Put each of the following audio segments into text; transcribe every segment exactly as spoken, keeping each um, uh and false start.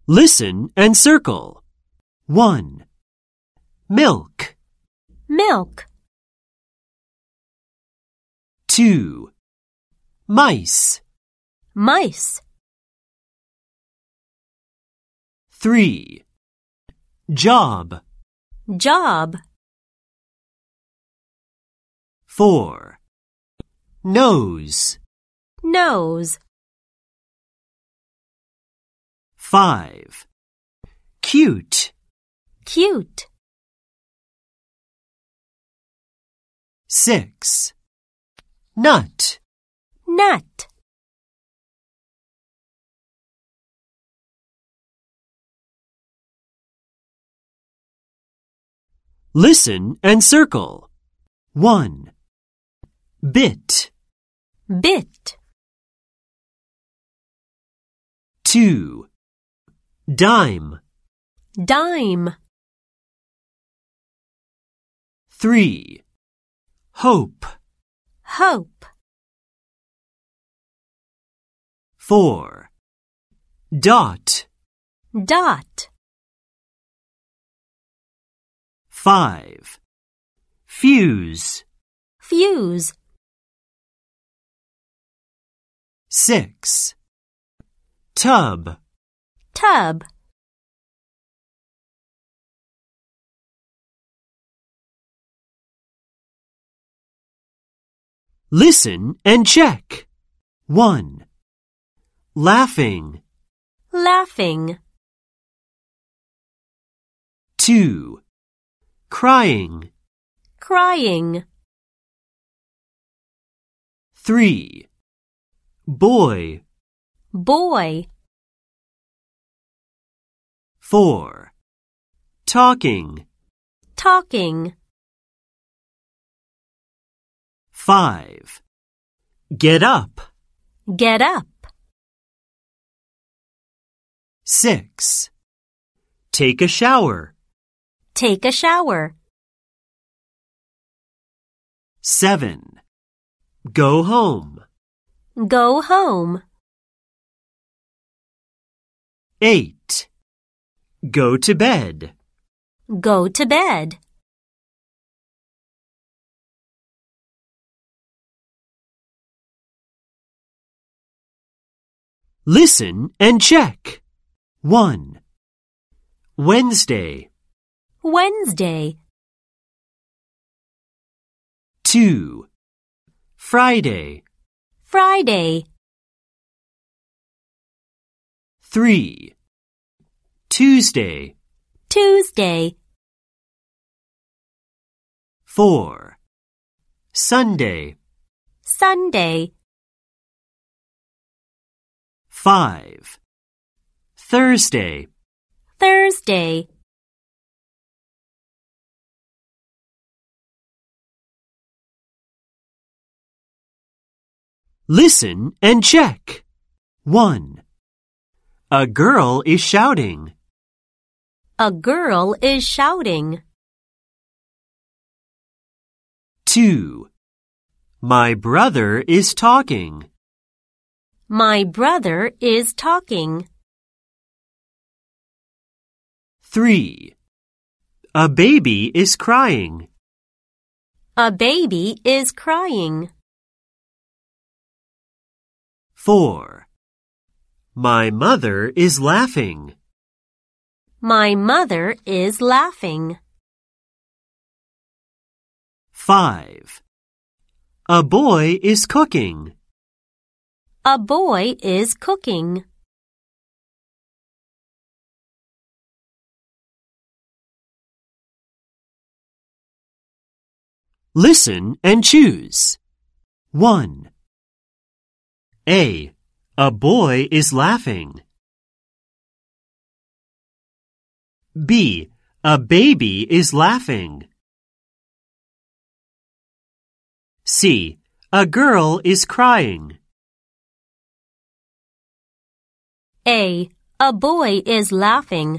Listen and circle. one. Milk. Milk. two. Mice. Mice. three. Job. Job. four. Nose. Nose. five. Cute. Cute. six. Nut. Nut. Listen and circle. one. Bit. Bit. two. Dime. Dime. three. Hope. Hope. four. Dot. Dot. five. Fuse. Fuse. six. Tub. Tub. Listen and check. one. Laughing. Laughing. two. Crying. Crying. three. Boy. Boy. four. Talking. Talking. five. Get up. Get up. six. Take a shower. Take a shower. seven. Go home. Go home. eight. Go to bed. Go to bed. Listen and check. one. Wednesday. Wednesday. two. Friday. Friday. three. Tuesday. Tuesday. four. Sunday. Sunday. five. Thursday. Thursday. Listen and check. one. A girl is shouting. A girl is shouting. two. My brother is talking. My brother is talking. three. A baby is crying. A baby is crying. four. My mother is laughing. My mother is laughing. five. A boy is cooking. A boy is cooking. Listen and choose. one. A. A boy is laughing. B. A baby is laughing. C. A girl is crying. A. A boy is laughing.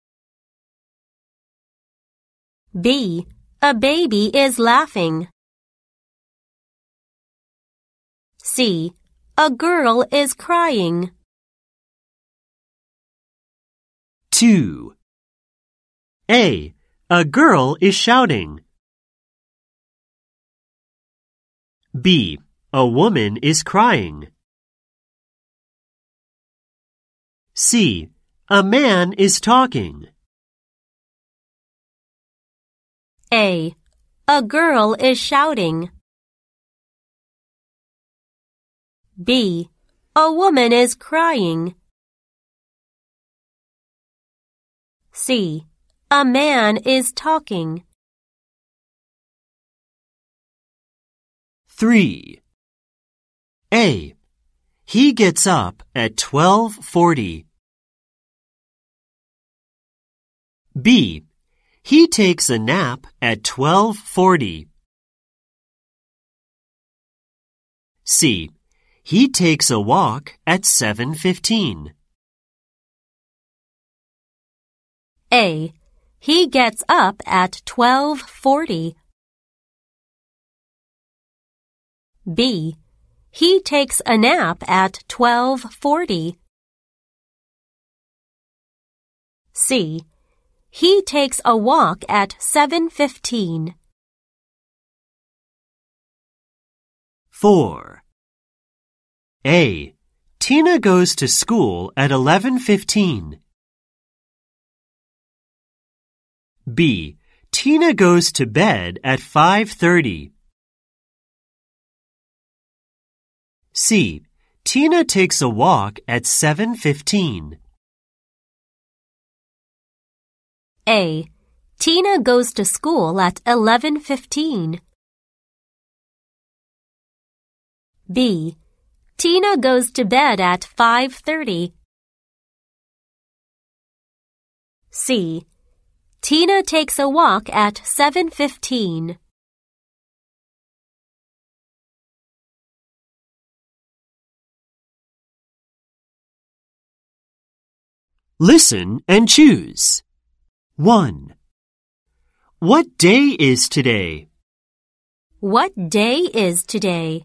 B. A baby is laughing. C. A girl is crying. two. A. A girl is shouting. B. A woman is crying. C. A man is talking. A. A girl is shouting. B. A woman is crying. C. A man is talking. three. A. He gets up at twelve forty. B. He takes a nap at twelve forty. C. He takes a walk at seven fifteen. A. He gets up at twelve forty. B. He takes a nap at twelve forty. C. He takes a walk at seven fifteen. four. A. Tina goes to school at eleven fifteen. B. Tina goes to bed at five thirty. C. Tina takes a walk at seven fifteen. A. Tina goes to school at eleven fifteen. B. Tina goes to bed at five thirty. C. Tina takes a walk at seven fifteen. Listen and choose. one. What day is today? What day is today?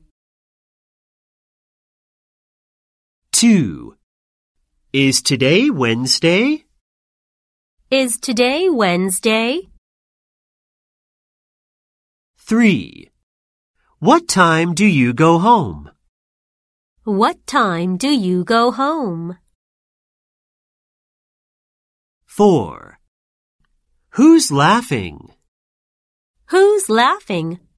two. Is today Wednesday? Is today Wednesday? three. What time do you go home? What time do you go home? four. Who's laughing? Who's laughing?